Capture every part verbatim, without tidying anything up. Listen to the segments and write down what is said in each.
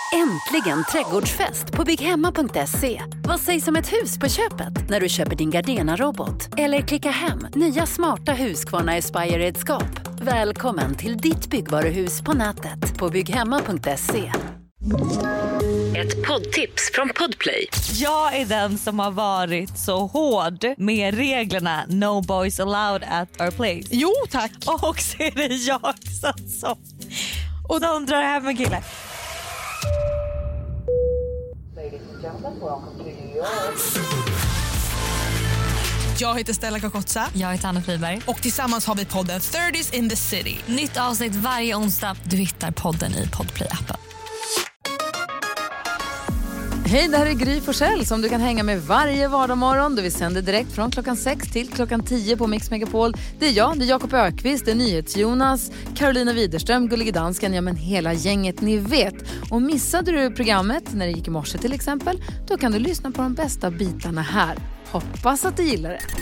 Äntligen trädgårdsfest på bygghemma punkt se. Vad sägs om ett hus på köpet när du köper din Gardena-robot? Eller klicka hem nya smarta Husqvarna Aspire-redskap. Välkommen till ditt byggvaruhus på nätet på bygghemma punkt se. Ett poddtips från Podplay. Jag är den som har varit så hård med reglerna No boys allowed at our place. Jo, tack. Och så är det jag som, som, och de drar hem en kille. Jag heter Stella Kakotsa. Jag heter Anna Friberg. Och tillsammans har vi podden thirties in the city. Nytt avsnitt varje onsdag. Du hittar podden i Podplay-appen. Hej, det här är Gry Forssell som du kan hänga med varje vardagsmorgon. Vi sänder direkt från klockan sex till klockan tio på Mix Megapol. Det är jag, det är Jakob Ökvist, det är NyhetsJonas, Carolina Widerström, Gullige Dansken, ja men hela gänget ni vet. Och missade du programmet när det gick i morse till exempel, då kan du lyssna på de bästa bitarna här. Hoppas att du gillar det.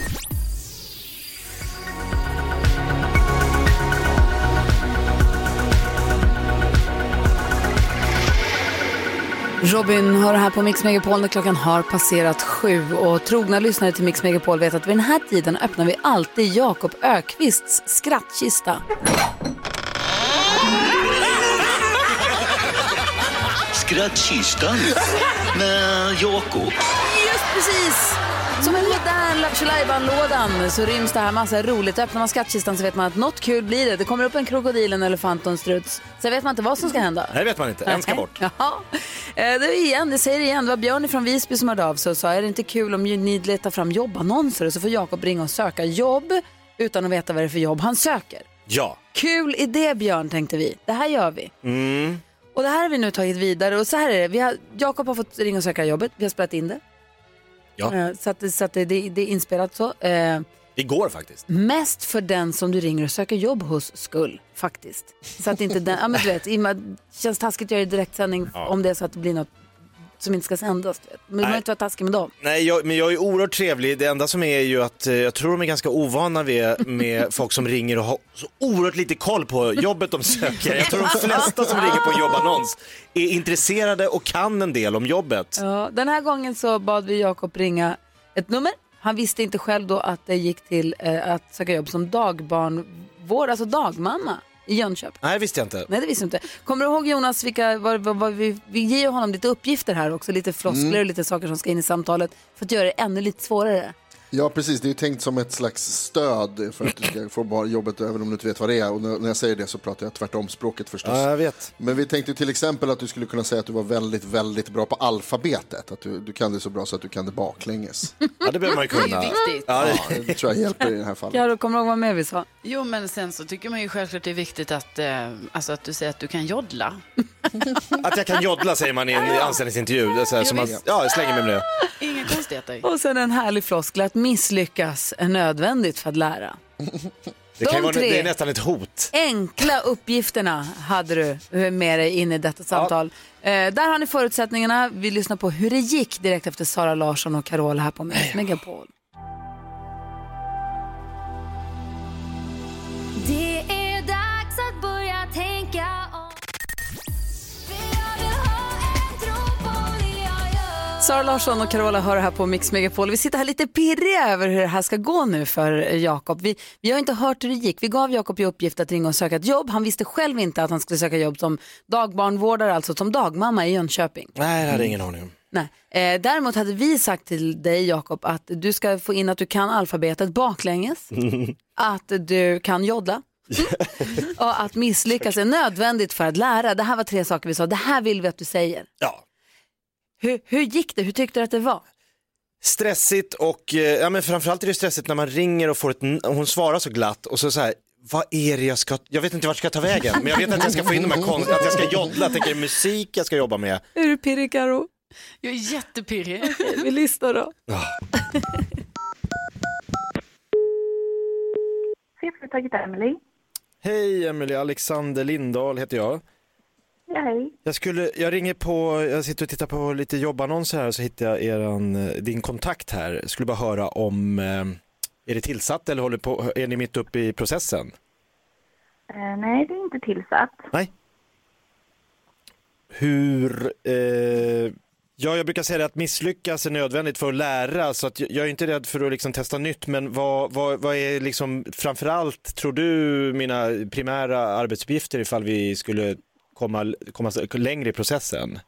Robin har det här på Mix Megapol när klockan har passerat sju. Och trogna lyssnare till Mix Megapol vet att vid den här tiden öppnar vi alltid Jakob Ökvists skrattkista. Skrattkistan med Jakob. Just precis! Som en modern Lattjo-Lajban-lådan så ryms det här massa roligt. Öppnar man skattkistan så vet man att något kul blir det. Det kommer upp en krokodil, en elefant och en struts. Så vet man inte vad som ska hända. Nej, det vet man inte. En ska bort. Ja. Det är igen, det säger igen. Det var Björn från Visby som hörde av sig och sa, är det inte kul om ni letar fram jobbannonser så får Jakob ringa och söka jobb utan att veta vad det är för jobb han söker. Ja. Kul idé, Björn, tänkte vi. Det här gör vi. Mm. Och det här har vi nu tagit vidare. Och så här är det. Vi har, Jakob har fått ringa och söka jobbet. Vi har spelat in det. Ja. Så att, så att det, det, det är inspelat så. Eh, Igår faktiskt. mest för den som du ringer och söker jobb hos skull, faktiskt. Så att inte den, ja men du vet, det känns taskigt att göra i direktsändning ja. Om det är så att det blir något som inte ska sändas. Men man inte vara taskig med dem. Nej, jag, men jag är oerhört trevlig. Det enda som är ju att eh, jag tror de är ganska ovana med, med folk som ringer och har så oerhört lite koll på jobbet de söker. Jag tror de flesta som ringer på en jobbannons är intresserade och kan en del om jobbet. Ja, den här gången så bad vi Jakob ringa ett nummer. Han visste inte själv då att det gick till eh, att söka jobb som dagbarnvård, alltså dagmamma i Jönköping. Nej, det visste jag inte. Nej, det visste jag inte. Kommer du ihåg, Jonas, vilka, vad, vad, vad, vi, vi ger honom lite uppgifter här också, lite floskler och mm. lite saker som ska in i samtalet för att göra det ännu lite svårare. Ja, precis. Det är ju tänkt som ett slags stöd för att du ska få bara jobbet även om du inte vet vad det är. Och när jag säger det så pratar jag tvärtom språket förstås. Ja, jag vet. Men vi tänkte till exempel att du skulle kunna säga att du var väldigt, väldigt bra på alfabetet. Att du, du kan det så bra så att du kan det baklänges. Ja, det behöver man ju kunna. Det är viktigt. Ja, det, det tror jag hjälper i det här fallet. Ja, då kommer du ihåg vad mer vi sa? Jo, men sen så tycker man ju självklart det är viktigt att, eh, alltså att du säger att du kan joddla. Att jag kan joddla säger man i en anställningsintervju. Det är så här, som att, ja, jag slänger mig med det. Inga konstigheter. Och sen en härlig floskel att misslyckas är nödvändigt för att lära. Det, kan vara, det är nästan ett hot. Enkla uppgifterna hade du med dig in i detta samtal. Ja. Eh, där har ni förutsättningarna. Vi lyssnar på hur det gick direkt efter Sara Larsson och Carola här på Mix Megapol. Det är dags att börja tänka om. Sara Larsson och Carola hör här på Mix Megapol. Vi sitter här lite pirriga över hur det här ska gå nu för Jakob. Vi, vi har inte hört hur det gick. Vi gav Jakob i uppgift att ringa och söka ett jobb. Han visste själv inte att han skulle söka jobb som dagbarnvårdare, alltså som dagmamma i Jönköping. Nej, det hade ingen aning om. Nej. Eh, däremot hade vi sagt till dig, Jakob, att du ska få in att du kan alfabetet baklänges. Att du kan joddla. Och att misslyckas är nödvändigt för att lära. Det här var tre saker vi sa. Det här vill vi att du säger. Ja. Hur, hur gick det? Hur tyckte du att det var? Stressigt och ja, men framförallt är det stressigt när man ringer och får ett, hon svarar så glatt och så så här, vad är det jag ska, jag vet inte vart jag ska ta vägen, men jag vet att jag ska få in de här konst, att jag ska joddla, jag tänker musik jag ska jobba med. Är du pirrig, Karo? Jag är jättepirrig. Okej, vi lyssnar då. Cheföretaget Emily. Hej Emily, Alexander Lindahl heter jag. Ja, hej. Jag, skulle, jag ringer på, jag sitter och tittar på lite jobbannonser här och så hittar jag eran, din kontakt här. Jag skulle bara höra om, är det tillsatt eller håller på, är ni mitt uppe i processen? Uh, nej, det är inte tillsatt. Nej. hur... Eh, ja, jag brukar säga att misslyckas är nödvändigt för att lära, så att jag är inte rädd för att liksom testa nytt, men vad, vad, vad är liksom framförallt, tror du, mina primära arbetsuppgifter ifall vi skulle komma, komma längre i processen?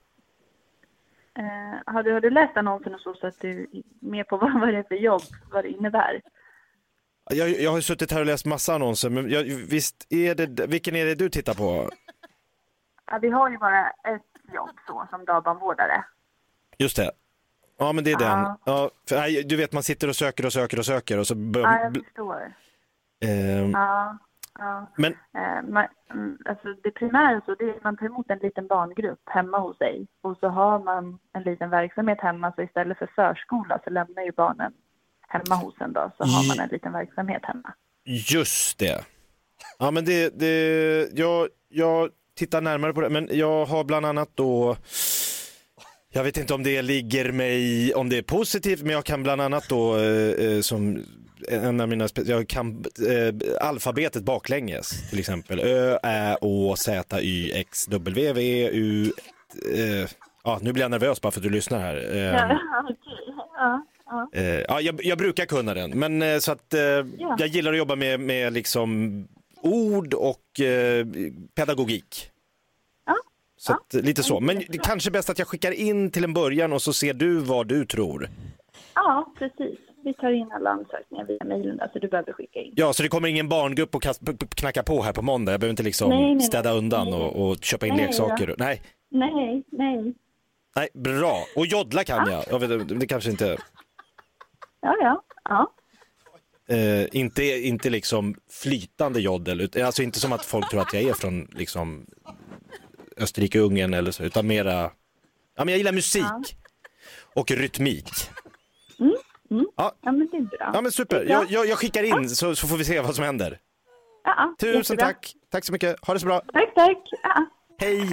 Eh, har, du, har du läst annonsen och så, så att du är med på vad, vad det är för jobb, vad det innebär? Jag, jag har suttit här och läst massa annonser, men jag, visst är det, vilken är det du tittar på? Ja, vi har ju bara ett jobb så, som dagbarnvårdare. Just det. Ja, men det är den. Ja. Ja, för, nej, du vet, man sitter och söker och söker och söker och så bör, Ja, jag förstår. Eh, Ja, ja. Men Eh, man, mm, alltså det primära så det är att man tar emot en liten barngrupp hemma hos sig. Och så har man en liten verksamhet hemma, så istället för förskola så lämnar ju barnen hemma hos en då. Så har man en liten verksamhet hemma. just det. Ja, men det, det jag, jag tittar närmare på det, men jag har bland annat då, jag vet inte om det ligger mig, om det är positivt, men jag kan bland annat då eh, som en av mina, jag kan eh, alfabetet baklänges till exempel. Ö, Ä, Å, Z, Y, X, W, V, U. Eh, ja, nu blir jag nervös bara för att du lyssnar här. Eh, Ja, okej. Ja, ja. eh, ja, jag, jag brukar kunna den, men eh, så att eh, Ja. jag gillar att jobba med, med liksom ord och eh, pedagogik. Ja. Så att, lite så. Men det kanske är bäst att jag skickar in till en början och så ser du vad du tror. Ja, precis. Vi tar in alla ansökningar via mejlen där, så du behöver skicka in. Ja, så det kommer ingen barngrupp och kast, knacka på här på måndag. Jag behöver inte liksom Nej, nej, nej. städa undan Nej. och, och köpa in Nej, leksaker. ja. Nej, Nej, nej. nej, bra. Och joddla kan jag. jag vet, det kanske inte... Ja, ja. Ja. Eh, inte, inte liksom flytande joddel. ut- Alltså inte som att folk tror att jag är från liksom Österrike, Ungern eller så. Utan mera... Ja, men jag gillar musik. Ja. Och rytmik. Mm, mm. Ja. Ja, men det är bra. Ja, men super. Det är bra. Jag, jag, jag skickar in så, så får vi se vad som händer. Ja, Tusen jättebra. tack. Tack så mycket. Ha det så bra. Tack, tack. Ja. Hej.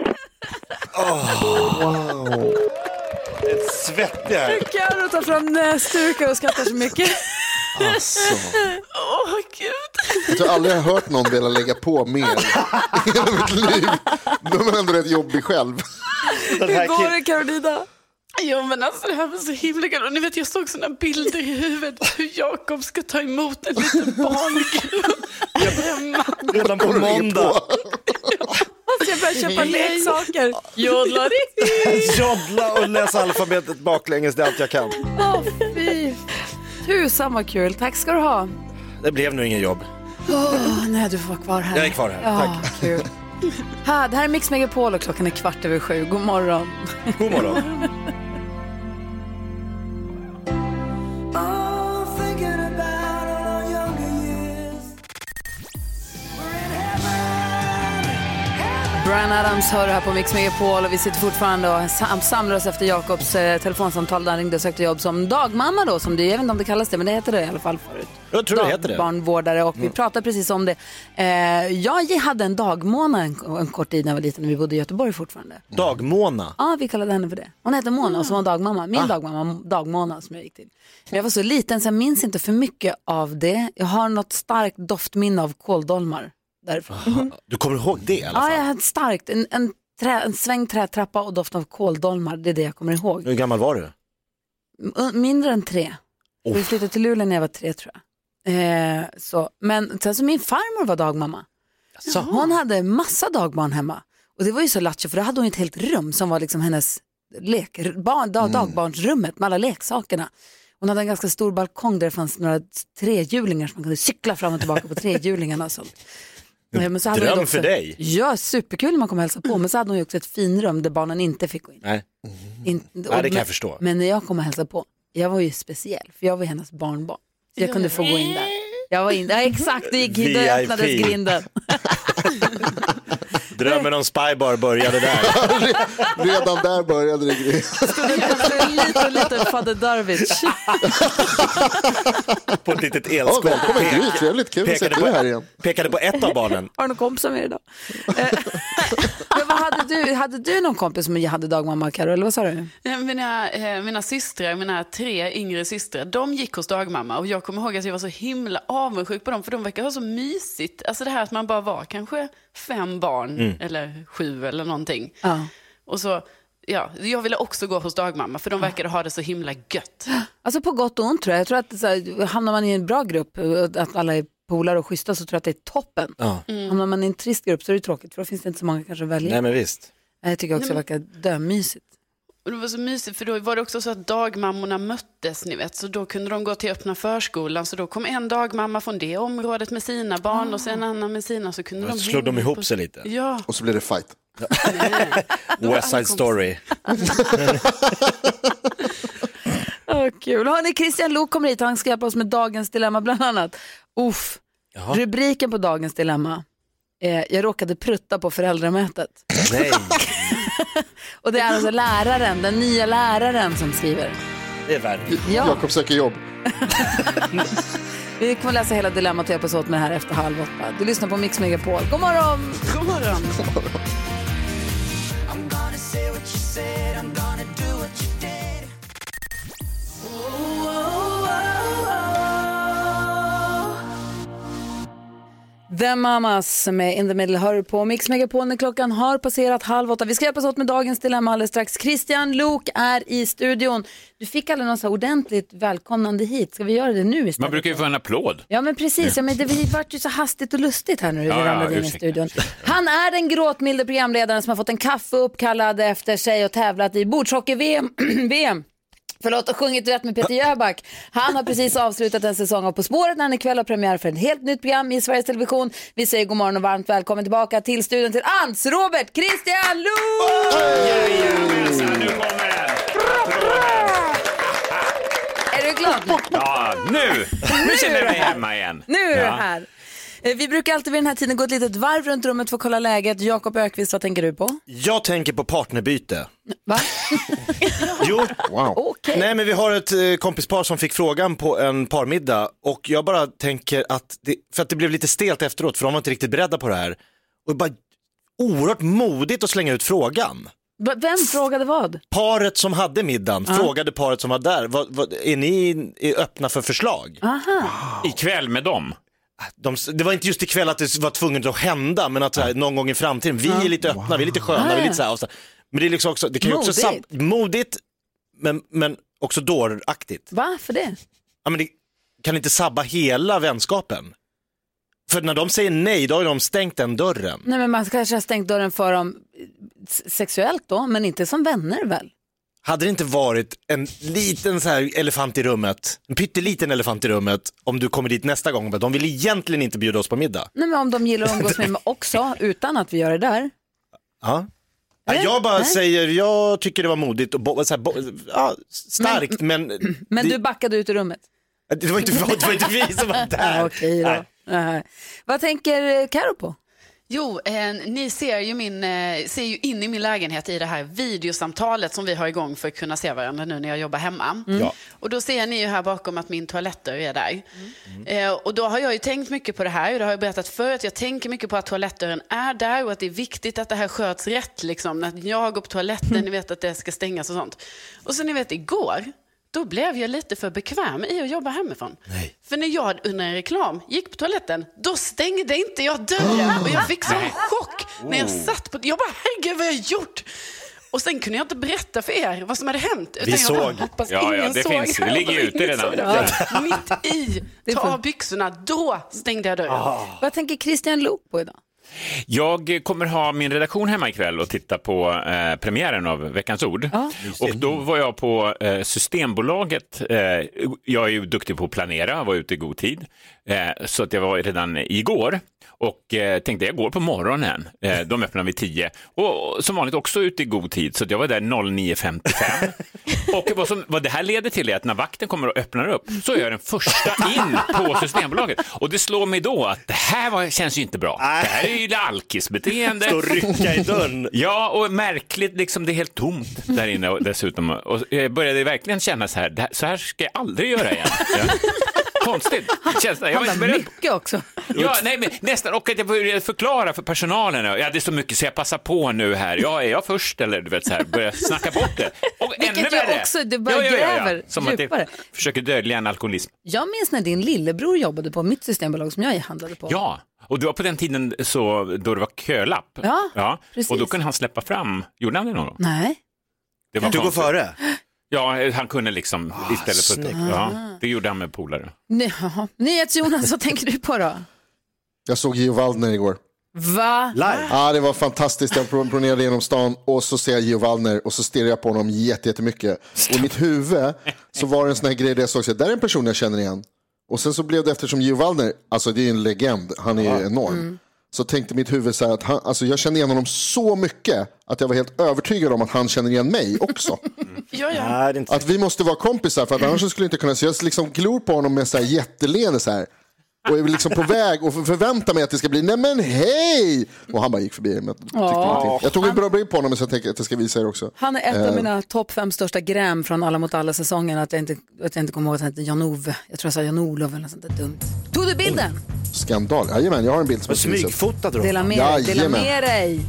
Wow. Ett svettiga här. Carro tar fram näsdukar och skrattar så mycket. Alltså. Åh, gud. Jag tror aldrig jag har hört någon vilja lägga på mer i hela mitt liv. De är ändå rätt jobbig själv. Hur går det, Carolina? Jo, men alltså det här var så himla kul. Och ni vet, jag såg såna bilder i huvudet hur Jakob ska ta emot en liten barngrupp hemma. Redan på måndag. Alltså jag börjar köpa leksaker. Jodlar. Joddla och läsa alfabetet baklänges, det är allt jag kan. Åh, fy. Tusan vad kul. Tack ska du ha. Det blev nu ingen jobb. Åh, nej, du får vara kvar här. Jag är kvar här, Ja, tack. Kul. Här, det här är Mix Megapol och klockan är kvart över sju. God morgon. God morgon. Bryan Adams hör här på Mix Megapol och vi sitter fortfarande och sam- samlar oss efter Jakobs eh, telefonsamtal där han ringde och sökte jobb som dagmamma då, som det, jag vet inte om det kallas det, men det heter det i alla fall förut. Jag tror det heter det. Barnvårdare och vi pratade precis om det. Eh, jag hade en dagmåna en, en kort tid när jag var liten och vi bodde i Göteborg fortfarande. Dagmåna. Ja, vi kallade henne för det. Hon hette Mona och så var hon dagmamma. Min ah. dagmamma, dagmåna som jag gick till. Men jag var så liten så jag minns inte för mycket av det. Jag har något starkt doftminne av kåldolmar därifrån. Du kommer ihåg det i alla fall? Ja, jag hade starkt. En, en, trä, en svängd trätrappa och doft av kåldolmar. Det är det jag kommer ihåg. Hur gammal var du? M- mindre än tre. Oh. Vi flyttade till Luleå när jag var tre, tror jag. Eh, så. Men sen så min farmor var dagmamma. Så hon hade massa dagbarn hemma. Och det var ju så lattjo, för då hade hon ett helt rum som var liksom hennes lek, barn, dag, dagbarnsrummet med alla leksakerna. Hon hade en ganska stor balkong där det fanns några trehjulingar som man kunde cykla fram och tillbaka på trehjulingarna och sånt. Men så hade Dröm hon också, för dig. Ja, superkul när man kom och hälsa på. Men så hade hon ju också ett finrum där barnen inte fick gå in. Nej, in Nej det kan men, jag förstå. Men när jag kom och hälsa på, jag var ju speciell. För jag var hennes barnbarn. Så jag kunde få gå in där. Jag var in, ja exakt, det gick hit och öppnades grinden. Drömmen om Spybar började där. Redan där började det grejer. En liten, liten Fader Darwich. På ett litet Ja, elskåp. välkommen Gry, trevligt, kul att se Pekade dig här på, igen. pekade på ett av barnen. Har du någon kompisar med idag? Men vad hade du, hade du någon kompis som hade dagmamma, Karo, eller vad sa du? Mina, eh, mina systrar, mina tre yngre systrar, de gick hos dagmamma och jag kommer ihåg att jag var så himla avundsjuk på dem för de verkar ha så mysigt. Alltså det här att man bara var kanske fem barn mm. eller sju eller någonting. Ja. Och så, ja, jag ville också gå hos dagmamma för de verkade ha det så himla gött. Alltså på gott och ont tror jag. Jag tror att så här, hamnar man i en bra grupp, att alla är polare och schyssta, så tror jag att det är toppen. Ja. Mm. Hamnar man i en trist grupp så är det tråkigt för då finns det inte så många kanske att välja. Nej men visst. Jag tycker också Nej, men... det verkar dömysigt. Och det var så mysigt för då var det också så att dagmammorna möttes, ni vet. Så då kunde de gå till öppna förskolan. Så då kom en dagmamma från det området med sina barn ah. och sen en annan med sina. Så kunde och de slog de ihop på... sig lite. Ja. Och så blev det fight. West Side Story. Åh, kul. Hörrni, Christian Lok kommer hit och han ska hjälpa oss med dagens dilemma bland annat. Uff. Jaha. Rubriken på dagens dilemma. Eh, jag råkade prutta på föräldramötet. Nej. Och det är alltså läraren, den nya läraren som skriver. Det är värre. Ja. Jakob söker jobb. Vi kommer läsa hela dilemmat och hjälpas åt med det här efter halv åtta. Du lyssnar på Mix Megapol. God morgon! God morgon! God morgon. The Mamas med In the Middle hör på Mix Megapol när klockan har passerat halv åtta. Vi ska hjälpas åt med dagens dilemma alldeles strax. Christian Lok är i studion. Du fick aldrig någon så ordentligt välkomnande hit. Ska vi göra det nu istället? Man brukar ju få en applåd. Ja men precis, ja, men det vart ju så hastigt och lustigt här nu. Ja, ja, ja, i studion. Han är den gråtmilde programledaren som har fått en kaffe uppkallad efter sig och tävlat i bordshockey-V M. V M. Förlåt, och sjungit rätt med Peter Jöback. Han har precis avslutat en säsong av På spåret när han ikväll har premiär för ett helt nytt program i Sveriges Television. Vi säger god morgon och varmt välkommen tillbaka till studion till Ants Robert Christian Lok! Jajamensan, nu kommer den! Är du glad? Ja, nu! Nu känner jag mig hemma igen. Nu är du här. Vi brukar alltid vid den här tiden gå ett litet varv runt rummet för att kolla läget. Jakob Ökvist, vad tänker du på? Jag tänker på partnerbyte. Va? Jo, wow. Okay. Nej men vi har ett eh, kompispar som fick frågan på en parmiddag och jag bara tänker att, det, för att det blev lite stelt efteråt för de var inte riktigt beredda på det här. Och bara oerhört modigt att slänga ut frågan. Vem frågade vad? Paret som hade middagen ah. frågade paret som var där, vad, vad, är ni är öppna för förslag? Aha. Ikväll med dem? De, det var inte just ikväll att det var tvunget att hända, men att här, någon gång i framtiden, vi är lite öppna, wow. vi är lite sköna, ah. vi är lite så här, så, men det är liksom också, det kan ju också sam, modigt, men, men också dåraktigt. Varför det? Ja, men det kan inte sabba hela vänskapen. För när de säger nej, då har de stängt den dörren. Nej, men man kanske har stängt dörren för dem sexuellt då, men inte som vänner väl? Hade det inte varit en liten så här elefant i rummet, en pytteliten elefant i rummet, om du kommer dit nästa gång, men de vill egentligen inte bjuda oss på middag. Nej, men om de gillar att umgås med mig också, utan att vi gör det där. Ja. Ja, jag bara Nej. säger, jag tycker det var modigt och bo, så här, bo, ja, starkt, men... Men, men det, du backade ut ur rummet? Det var inte, det var inte vi som var där. Ja, okej då. Nej. Vad tänker Karo på? Jo, eh, ni ser ju, min, eh, ser ju in i min lägenhet i det här videosamtalet som vi har igång för att kunna se varandra nu när jag jobbar hemma. Mm. Ja. Och då ser ni ju här bakom att min toaletter är där. Mm. Eh, och då har jag ju tänkt mycket på det här och det har jag berättat för att jag tänker mycket på att toalettdörren är där och att det är viktigt att det här sköts rätt liksom. När jag går på toaletten, mm. ni vet att det ska stängas och sånt. Och så ni vet igår... Då blev jag lite för bekväm i att jobba hemifrån. Nej. För när jag under en reklam gick på toaletten, då stängde inte jag dörren. Och jag fick sån chock när jag satt på... Jag bara, herregud vad jag har gjort. Och sen kunde jag inte berätta för er vad som hade hänt. Vi jag såg. Bara, hoppas ja, ingen ja, det såg. finns. Det ligger ju ute redan. Ja. Mitt i, ta av byxorna, då stängde jag dörren. Ah. Vad tänker Christian Lok på idag? Jag kommer ha min redaktion hemma ikväll och titta på eh, premiären av Veckans ord. Ja. Och då var jag på eh, Systembolaget. Eh, jag är ju duktig på att planera, var ute i god tid. Eh, så att jag var redan igår och eh, tänkte jag går på morgonen. Eh, de öppnar vid tio. Och, och som vanligt också ute i god tid. Så att jag var där nio femtiofem. Och vad, som, vad det här leder till är att när vakten kommer och öppnar upp så är jag den första in på Systembolaget. Och det slår mig då att det här var, känns ju inte bra. Det här är ju alkisbeteende. Stå och rycka i dörren. Ja, och märkligt liksom, det är helt tomt där inne och dessutom. Och jag började verkligen känna så här, det här så här ska jag aldrig göra igen. Ja. konstigt. Känns det. Jag var inte handlar beredd. mycket också. Ja, nej, men nästan. Och att jag började förklara för personalen. Ja, det är så mycket så jag passar på nu här. Ja, är jag först eller du vet så här, börjar snacka bort det. Och Vilket ännu jag värre. också, det bara gräver Som att djupare. det försöker dölja en alkoholism. Jag minns när din lillebror jobbade på mitt systembolag som jag handlade på. Ja, och det var på den tiden så, då det var kölapp. Ja, ja. precis. Och då kunde han släppa fram. Gjorde han det någon gång? Nej. Det var du går konstigt. före? Ja, han kunde liksom Ah, istället för snyggt. ja, det gjorde han med polare. Jaha. NyhetsJonas, vad tänker du på då? Jag såg Gio Waldner igår. Va? Live? Ja, det var fantastiskt. Jag promenerade genom stan och så ser jag Gio Waldner och så stirrar jag på honom jätte, jättemycket. Och i mitt huvud så var det en sån här grej där jag såg att där är en person jag känner igen. Och sen så blev det, eftersom Gio Waldner, alltså det är en legend, han är ju enorm. Mm. Så tänkte mitt huvud så här att han, alltså jag kände igen honom så mycket att jag var helt övertygad om att han känner igen mig också. Ja, ja. Nej, det är inte... Att vi måste vara kompisar för att annars skulle jag inte kunna, så jag liksom glor på honom med så här jätteleende så här. Och är liksom på väg och förväntar mig att det ska bli, nej men hej! Och han bara gick förbi. Men jag, jag tog en bra bild på honom så jag tänker att jag ska visa er också. Han är ett av mina topp fem största gräm från Alla mot alla säsongen. Att jag inte, att jag inte kommer ihåg att han heter Jan-Ove. Jag tror jag sa Jan-Olof eller något sånt där dumt. Tog du bilden? Skandal. Jajamän, jag har en bild som jag smygfotad då. Dela med dig, dela med dig.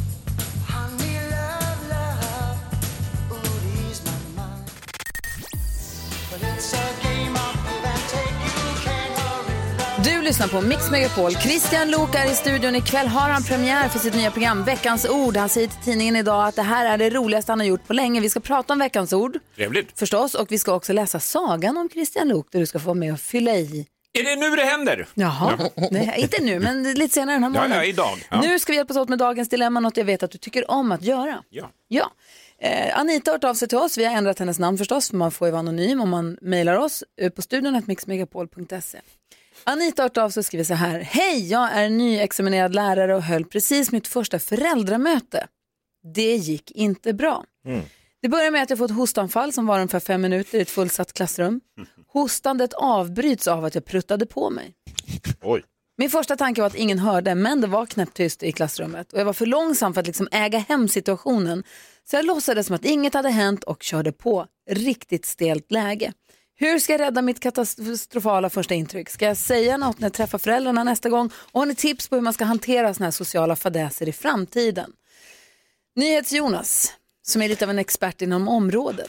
Du lyssnar på Mix Megapol. Christian Luuk är i studion. Ikväll har han premiär för sitt nya program Veckans ord. Han säger till tidningen idag att det här är det roligaste han har gjort på länge. Vi ska prata om Veckans ord. Trevligt. Förstås. Och vi ska också läsa sagan om Christian Luuk där du ska få med och fylla i. Är det nu det händer? Jaha, nej, inte nu men lite senare den här morgonen. Ja, ja, idag. Ja. Nu ska vi hjälpas åt med dagens dilemma, något jag vet att du tycker om att göra. Ja. Ja. Eh, Anita har hört av sig till oss, vi har ändrat hennes namn förstås, för man får ju vara anonym om man mejlar oss på studion at mixmegapol punkt se. Anita har hört av sig och skriver så här: hej, jag är nyexaminerad lärare och höll precis mitt första föräldramöte. Det gick inte bra. Mm. Det börjar med att jag får ett hostanfall som var ungefär fem minuter i ett fullsatt klassrum. Hostandet avbryts av att jag pruttade på mig. Oj. Min första tanke var att ingen hörde, men det var knäpptyst i klassrummet. Och jag var för långsam för att liksom äga hem situationen. Så jag låtsades som att inget hade hänt och körde på. Riktigt stelt läge. Hur ska jag rädda mitt katastrofala första intryck? Ska jag säga något när jag träffar föräldrarna nästa gång? Och har ni tips på hur man ska hantera såna här sociala fadäser i framtiden? NyhetsJonas, som är lite av en expert inom området.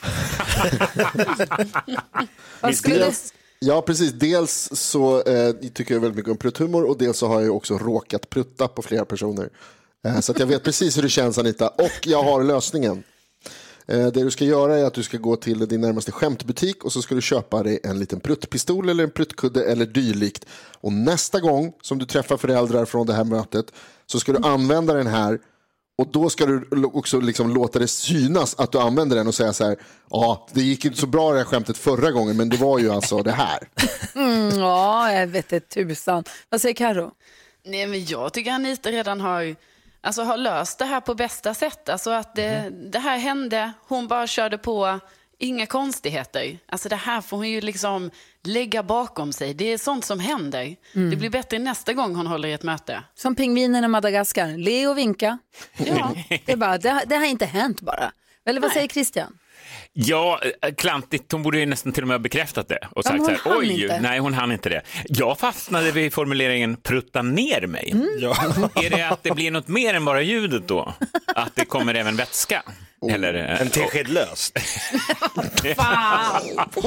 Vad skulle du... Ja, precis. Dels så eh, tycker jag väldigt mycket om prutthumor och dels så har jag också råkat prutta på flera personer. Eh, så att jag vet precis hur det känns, Anita. Och jag har lösningen. Eh, det du ska göra är att du ska gå till din närmaste skämtbutik och så ska du köpa dig en liten pruttpistol eller en pruttkudde eller dylikt. Och nästa gång som du träffar föräldrar från det här mötet så ska du använda den här. Och då ska du också liksom låta det synas att du använder den och säga så här: ja, det gick inte så bra det här skämtet förra gången, men det var ju alltså det här. Mm, ja, jag vet det tusan. Vad säger Karo? Nej, men jag tycker Anita redan har, alltså, har löst det här på bästa sätt. Alltså att det, mm. det här hände, hon bara körde på, inga konstigheter. Alltså det här får hon ju liksom lägga bakom sig. Det är sånt som händer. Mm. Det blir bättre nästa gång hon håller i ett möte. Som pingvinen i Madagaskar. Le och vinka. Ja, det, är bara, det, det har inte hänt bara. Eller vad Nej. säger Christian? Ja, klantigt. Hon borde ju nästan till och med ha bekräftat det. Och sagt så här, oj, inte. nej hon hann inte det. Jag fastnade vid formuleringen prutta ner mig. Mm. Ja. Är det att det blir något mer än bara ljudet då? Att det kommer även vätska? Oh. Eller, en tesked löst. Fan!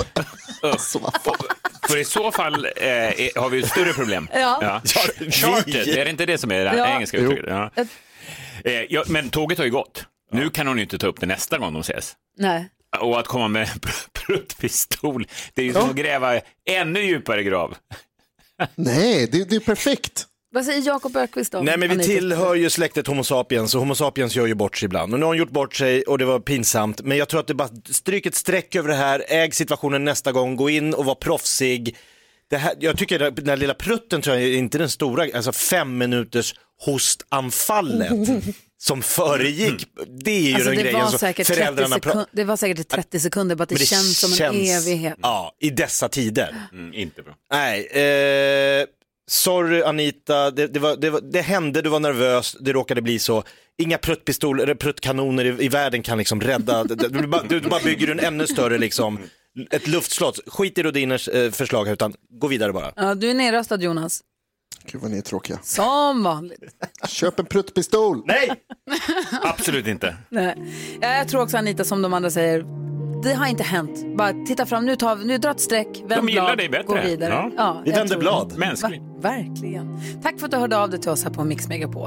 För i så fall eh, har vi ett större problem. Ja. Ja. Charted, är det inte det som är det ja. engelska uttrycket? Ja. Eh, ja, men tåget har ju gått. Ja. Nu kan hon ju inte ta upp det nästa gång de ses. Nej. Och att komma med pruttpistol, det är ju som ja. att gräva ännu djupare grav. Nej, det, det är perfekt. Vad säger Jakob Ökvist om? Nej, men vi tillhör ju släktet Homo sapiens och Homo sapiens gör ju bort sig ibland. Och nu har hon gjort bort sig och det var pinsamt. Men jag tror att det bara stryk ett streck över det här. Äg situationen nästa gång, gå in och var proffsig. Det här, jag tycker att den här lilla prutten tror jag är inte den stora, alltså fem minuters hostanfallet som föregick. Det är ju alltså den det grejen som föräldrarna pratar. Det var säkert trettio sekunder, bara det, det känns som känns, en evighet. Ja, i dessa tider. Mm, inte bra. Nej, eh... sorry Anita, det, det, var, det, var, det hände, du var nervös, det råkade bli så. Inga pruttpistoler eller pruttkanoner i, i världen kan liksom rädda, du, du, du bara bygger en ännu större liksom ett luftslott. Skit i Rodiners eh, förslag utan gå vidare bara. Ja, du är nerröstad, Jonas. Gud vad ni är tråkiga. Som vanligt. Köp en pruttpistol. Nej! Absolut inte. Nej. Jag tror också, Anita, som de andra säger, det har inte hänt. Bara titta fram, nu, tar, nu dra ett streck, vänd De gillar blad, dig bättre. gå vidare. Ja. Ja, Vi vänder blad. Det. Mänskligt. Ver- verkligen. Tack för att du hörde av dig till oss här på Mix Megapol.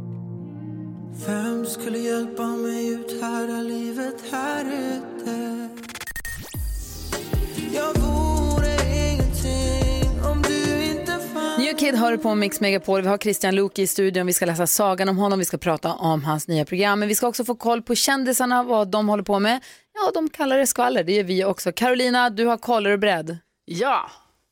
Vem skulle hjälpa mig ut här där livet här ute? Jag vore ingenting om du inte fanns. New Kid hör på Mix Megapol. Vi har Christian Luuk i studion. Vi ska läsa sagan om honom. Vi ska prata om hans nya program. Men vi ska också få koll på kändisarna, vad de håller på med. Ja, de kallar det skvaller. Det gör vi också. Carolina, du har koll. Är du beredd? Ja.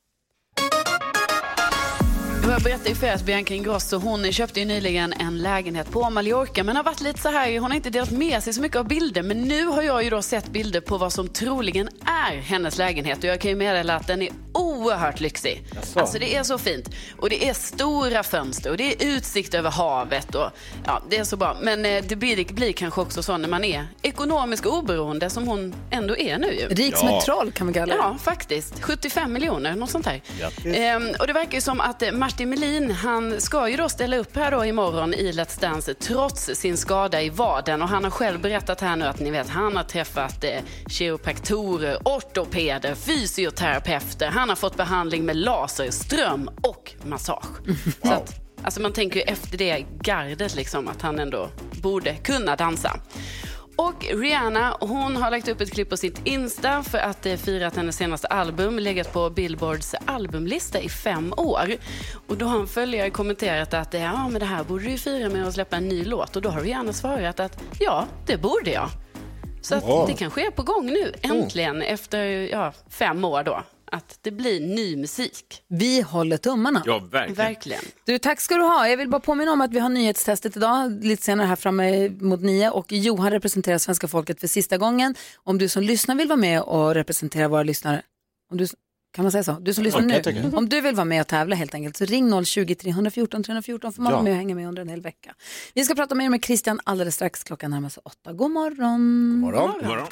Jag berättade ju för er att Bianca Ingrosso, hon köpte ju nyligen en lägenhet på Mallorca, men har varit lite så här, hon har inte delat med sig så mycket av bilder, men nu har jag ju då sett bilder på vad som troligen är hennes lägenhet och jag kan ju meddela att den är oerhört lyxig. Jaså. Alltså det är så fint och det är stora fönster och det är utsikt över havet och ja, det är så bra, men det blir, det blir kanske också så när man är ekonomiskt oberoende som hon ändå är nu ju. Rik som ja. ett troll kan man kalla det. Ja, faktiskt. sjuttiofem miljoner, något sånt här. Ehm, och det verkar ju som att Martin Melin, han ska ju då ställa upp här då imorgon i Let's Dance trots sin skada i vaden och han har själv berättat här nu att ni vet, han har träffat eh, kiropraktorer, ortopeder, fysioterapeuter, han har fått behandling med laser, ström och massage. Wow. Så att, alltså man tänker ju efter det gardet liksom att han ändå borde kunna dansa. Och Rihanna, hon har lagt upp ett klipp på sitt Insta för att det firat hennes senaste album, legat på Billboards albumlista i fem år. Och då har en följare kommenterat att ja, men det här borde du fira med att släppa en ny låt. Och då har Rihanna svarat att ja, det borde jag. Så att det kanske är på gång nu, äntligen, efter ja, fem år då. Att det blir ny musik. Vi håller tummarna. Ja, verkligen. verkligen. Du, tack ska du ha. Jag vill bara påminna om att vi har nyhetstestet idag, lite senare här framme mot nio. Och Johan representerar svenska folket för sista gången. Om du som lyssnar vill vara med och representera våra lyssnare, om du, kan man säga så? Du som lyssnar okay, nu, om du vill vara med och tävla helt enkelt, så ring noll tjugo, tre fjorton, tre fjorton för man ja. vara med och hänga med under en hel vecka. Vi ska prata mer med Christian alldeles strax, klockan närmar sig åtta. God morgon. God morgon. God morgon.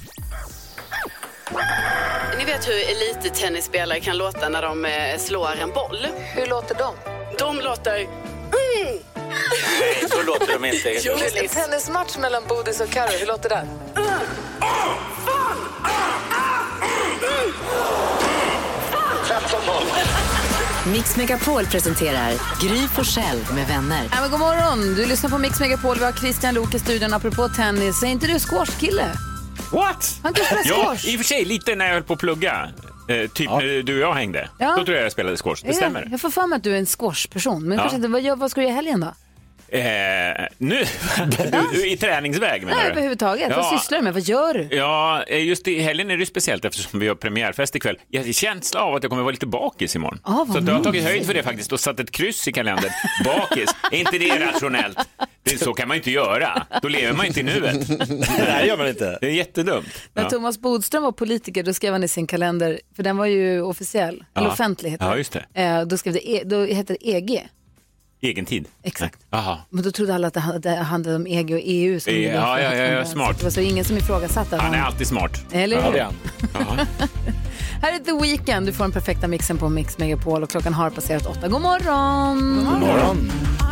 Ni vet hur elittennisspelare kan låta när de eh, slår en boll? Hur låter de? De låter... Mm. Nej, så låter de inte. Jo, en tennismatch mellan Bodis och Karo, hur låter det? Mm. Oh, fan! Mm. Mix Megapol presenterar Gry Forssell med vänner. Ja, men god morgon, du lyssnar på Mix Megapol. Vi har Christian Luuk i studion. Apropå tennis, är inte du squashkille? What? Han kan spela squash. Ja, i och för sig lite när jag höll på att plugga. Eh, typ ja. när du och jag hängde. Ja. Då tror jag jag spelade squash, det stämmer. Jag, jag får för mig att du är en squashperson. Men ja. kanske inte, vad, vad ska du göra i helgen då? Eh, nu? du, I träningsväg menar Nej, du? överhuvudtaget. Ja. Vad sysslar du med? Vad gör du? Ja, just i helgen är det speciellt eftersom vi har premiärfest ikväll. Jag har känsla av att jag kommer vara lite bakis imorgon. Ah, så jag har tagit höjd för det faktiskt och satt ett kryss i kalendern. Bakis, är inte det rationellt? Det, så kan man inte göra. Då lever man inte i nuet. Det gör man inte. Det är jättedumt. När ja. Thomas Bodström var politiker, då skrev han i sin kalender, för den var ju officiell, ja. eller offentlig heter det. Ja, just det. Eh, då skrev det, e, då heter det E G. Egen tid. Exakt. Aha. Men då trodde alla att det handlade om E G och E U. Som ja, ja, ja, ja, smart. Så det var så ingen som ifrågasatte. Han är alltid smart. Eller hur? Ja, här är The Weeknd. Du får den perfekta mixen på Mix Megapol och klockan har passerat åtta. God morgon! God morgon!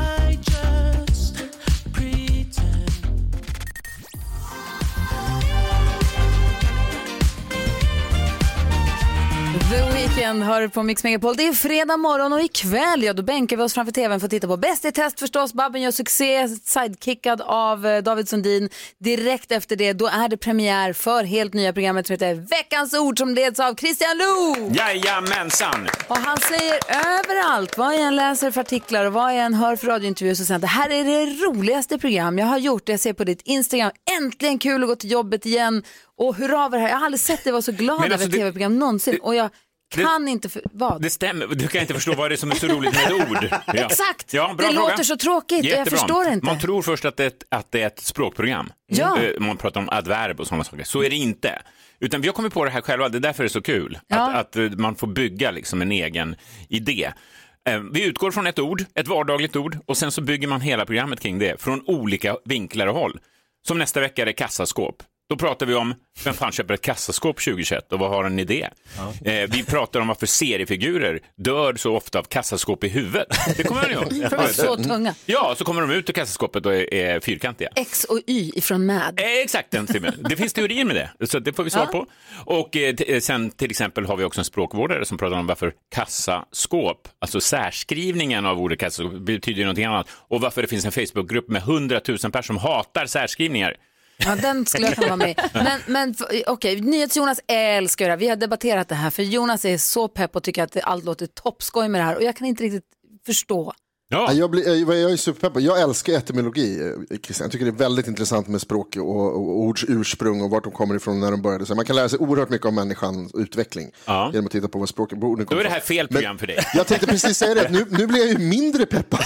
The Weeknd hör på Mix Megapol. Det är fredag morgon och ikväll, ja, då bänkar vi oss framför tvn för att titta på Bäst i test förstås. Babben gör succé, sidekickad av David Sundin. Direkt efter det, då är det premiär för helt nya programmet som heter Veckans ord som leds av Christian Luuk. Jajamensan! Och han säger överallt, vad jag än läser för artiklar och vad jag än hör för radiointervjuer, så säger han, det här är det roligaste program jag har gjort. Jag ser på ditt Instagram, äntligen kul att gå till jobbet igen. Och hurra över det här, jag har aldrig sett dig vara så glad alltså, över ett tv-program någonsin. Det, och jag kan det, inte, för, vad? Det stämmer, du kan inte förstå vad det är som är så roligt med ett ord. Ja. Exakt, ja, bra det fråga. Låter så tråkigt. Jättebra. Jag förstår inte. Man tror först att det, att det är ett språkprogram. Ja. Man pratar om adverb och sådana saker. Så är det inte. Utan vi har kommit på det här själva, det är därför det är så kul. Ja. Att, att man får bygga liksom en egen idé. Vi utgår från ett ord, ett vardagligt ord, och sen så bygger man hela programmet kring det från olika vinklar och håll. Som nästa vecka är det kassaskåp. Då pratar vi om vem fan köper ett kassaskåp tjugohundratjugoett och vad har en idé? Ja. Eh, vi pratar om varför seriefigurer dör så ofta av kassaskåp i huvudet. Det kommer ni ihåg. För de är så tunga. Ja, så kommer de ut ur kassaskåpet och är, är fyrkantiga. X och Y ifrån Mad. Eh, exakt, den filmen. Det finns teorier med det, så det får vi svar Ja. på. Och eh, t- sen till exempel har vi också en språkvårdare som pratar om varför kassaskåp, alltså särskrivningen av ordet kassaskåp, betyder någonting annat. Och varför det finns en Facebookgrupp med hundratusen personer som hatar särskrivningar. Ja, den skulle jag kunna vara med i. Men, men okej, okay, NyhetsJonas älskar det här. Vi har debatterat det här för Jonas är så pepp och tycker att allt låter toppskoj med det här och jag kan inte riktigt förstå. Ja. Jag, blir, jag, jag är superpeppad. Jag älskar etymologi, Christian. Jag tycker det är väldigt intressant med språk och, och ords ursprung och vart de kommer ifrån när de började. Så man kan lära sig oerhört mycket om människans utveckling ja. genom att titta på vad språket borde komma. Då är det här fel program Men, för dig. Jag tänkte precis säga det. Nu, nu blir jag ju mindre peppad.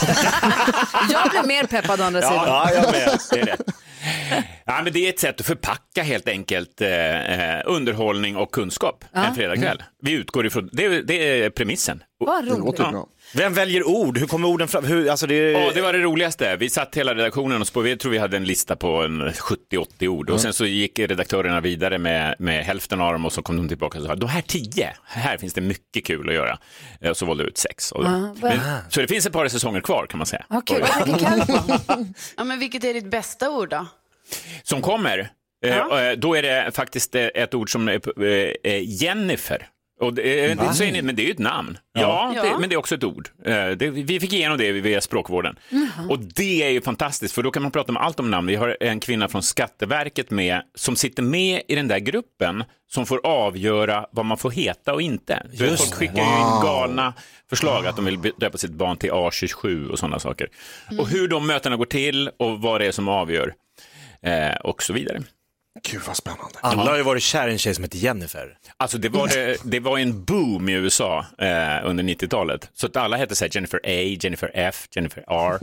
Jag blir mer peppad å andra sidan. Ja, jag med. Det är det. Ja, men det är ett sätt att förpacka helt enkelt eh, underhållning och kunskap ja. en fredagkväll. Mm. Vi utgår ifrån, det är, det är premissen. Vad roligt. Ja. Vem väljer ord? Hur kommer orden fram? Hur, alltså det... Ja, det var det roligaste. Vi satt hela redaktionen och spår, jag tror vi hade en lista på en sjuttio åttio ord. Mm. Och sen så gick redaktörerna vidare med, med hälften av dem och så kom de tillbaka och sa, de här tio, här finns det mycket kul att göra. Och så valde ut sex. Och, ah, men, så det finns ett par säsonger kvar kan man säga. Okej, okay, ja, men vilket är ditt bästa ord då? Som kommer, ja. eh, då är det faktiskt ett ord som är eh, Jennifer. Och det, det, så är det, men det är ju ett namn. Ja, ja. Det, men det är också ett ord. Det, vi fick igenom det via språkvården. Mm-hmm. Och det är ju fantastiskt, för då kan man prata om allt om namn. Vi har en kvinna från Skatteverket med, som sitter med i den där gruppen som får avgöra vad man får heta och inte. Just, folk skickar wow. ju in galna förslag att de vill döpa sitt barn till A tjugosju och sådana saker. Mm. Och hur de mötena går till och vad det är som avgör eh, och så vidare. Gud vad spännande. Alla har ju varit kär i en tjej som heter Jennifer. Alltså det var, det, det var en boom i U S A eh, under nittiotalet. Så att alla hette så här Jennifer A, Jennifer F, Jennifer R.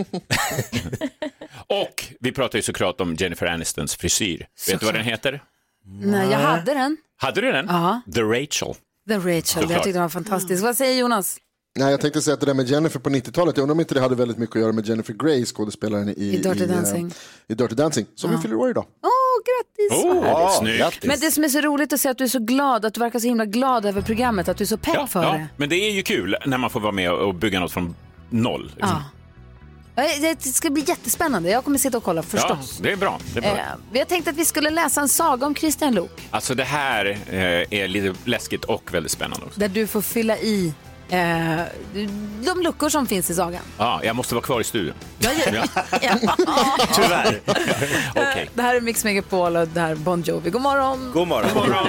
Och vi pratar ju såklart om Jennifer Anistons frisyr. Så Vet du vad den heter? Nej, jag hade den. Hade du den? Ja. The Rachel. The Rachel, såklart. Jag tyckte den var fantastisk. Vad säger Jonas? Nej, jag tänkte säga att det där med Jennifer på nittiotalet, jag undrar om inte det hade väldigt mycket att göra med Jennifer Grey, skådespelaren i, I Dirty i, Dancing. I Dirty Dancing, som ja. vi fyller år idag. Åh, oh, grattis! Oh, ja, snyggt. Men det som är så roligt att se att du är så glad, att du verkar så himla glad över programmet, att du är så pepp ja, för ja. det. Men det är ju kul när man får vara med och bygga något från noll. Liksom. Ja. Det ska bli jättespännande. Jag kommer sitta och kolla förstås. Ja, det är bra. Det är bra. Eh, vi har tänkt att vi skulle läsa en saga om Christian Luuk. Alltså det här eh, är lite läskigt och väldigt spännande också. Där du får fylla i eh, de luckor som finns i sagan. Ja, jag måste vara kvar i studion. Ja, ja. ja. Tyvärr. Okay. Det här är Mix Megapol och det här är Bon Jovi. God morgon. God morgon. God morgon.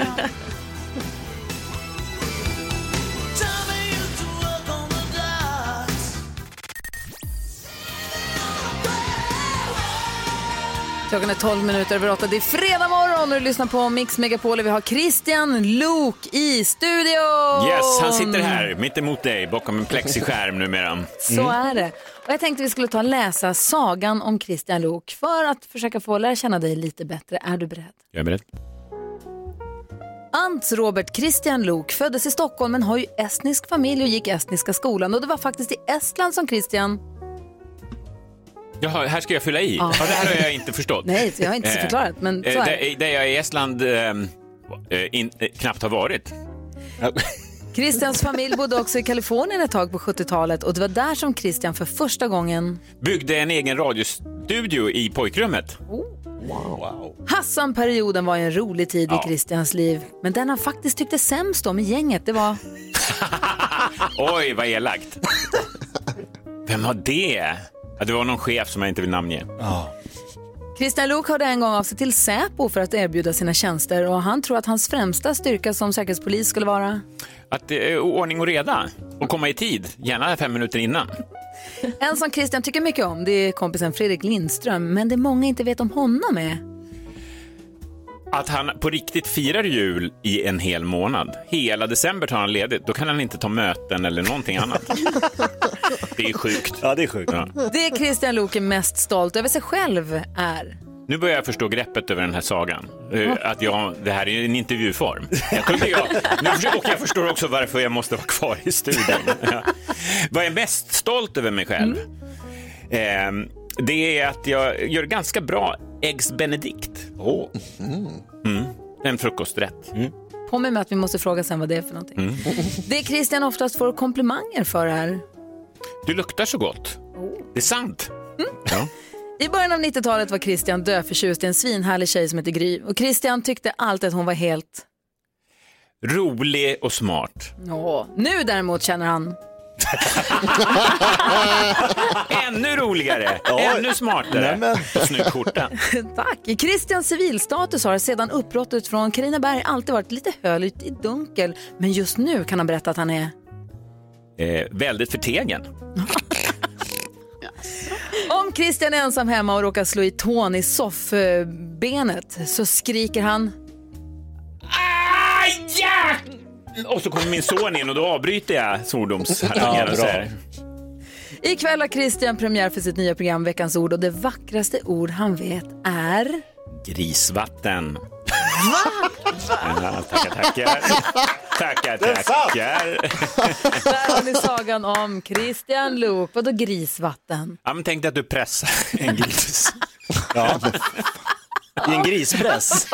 Klockan är tolv minuter över åtta. Det är fredag morgon och du lyssnar på Mix Megapol. Vi har Christian Luuk i studion. Yes, han sitter här mitt emot dig bakom en plexiskärm numera. Mm. Så är det. Och jag tänkte vi skulle ta och läsa sagan om Christian Luuk för att försöka få lära känna dig lite bättre. Är du beredd? Jag är beredd. Ants Robert Christian Luuk föddes i Stockholm men har ju estnisk familj och gick estniska skolan. Och det var faktiskt i Estland som Christian... Jaha, här ska jag fylla i. Ja. Ja, det här har jag inte förstått. Nej, jag har inte så förklarat, men så är det. Där jag i Estland eh, in, eh, knappt har varit. Christians familj bodde också i Kalifornien ett tag på sjuttiotalet och det var där som Christian för första gången byggde en egen radiostudio i pojkrummet. Oh. Wow. Hassan-perioden var en rolig tid ja. i Christians liv, men den han faktiskt tyckte sämst om i gänget, det var... Oj, vad elakt. Vem var det? Ja, det var någon chef som jag inte vill namnge. Oh. Christian Luuk hörde en gång av sig till Säpo för att erbjuda sina tjänster och han tror att hans främsta styrka som säkerhetspolis skulle vara... Att det är ordning och reda och komma i tid, gärna fem minuter innan. En som Christian tycker mycket om, det är kompisen Fredrik Lindström, men det många inte vet om honom är... Att han på riktigt firar jul i en hel månad. Hela december tar han ledigt. Då kan han inte ta möten eller någonting annat. Det är sjukt. Ja, det är sjukt. Ja. Det Christian Luuk är mest stolt över sig själv är... Nu börjar jag förstå greppet över den här sagan. Att jag, det här är en intervjuform. Jag kunde, jag, nu, och jag förstår också varför jag måste vara kvar i studion. Ja. Vad jag är mest stolt över mig själv? Mm. Eh, det är att jag gör ganska bra Eggs Benedict. Oh. Mm. Mm. En frukosträtt. Mm. På mig med att vi måste fråga sen vad det är för någonting. Mm. Det är Christian oftast får komplimanger för här. Du luktar så gott. Det är sant. Mm. Ja. I början av nittiotalet var Christian döförtjust i en svinhärlig tjej som heter Gry. Och Christian tyckte alltid att hon var helt... rolig och smart. Ja, nu däremot känner han... Ännu roligare, ännu smartare. Snygg skjorta. Tack. I Christians civilstatus har sedan uppbrottet från Karineberg alltid varit lite höljt i dunkel. Men just nu kan han berätta att han är... Eh, väldigt förtegen. Om Christian är ensam hemma och råkar slå i tån i soffbenet så skriker han... Aj! Och så kommer min son in och då avbryter jag svordomsharrangen och säger... Ikväll har Christian premiär för sitt nya program Veckans ord och det vackraste ord han vet är... grisvatten. Va? Ja, tackar, tackar. Tackar, tackar. Där har ni sagan om Christian Luuk. Vadå grisvatten? Ja, men tänk dig att du pressar en gris. Ja. I en grispress.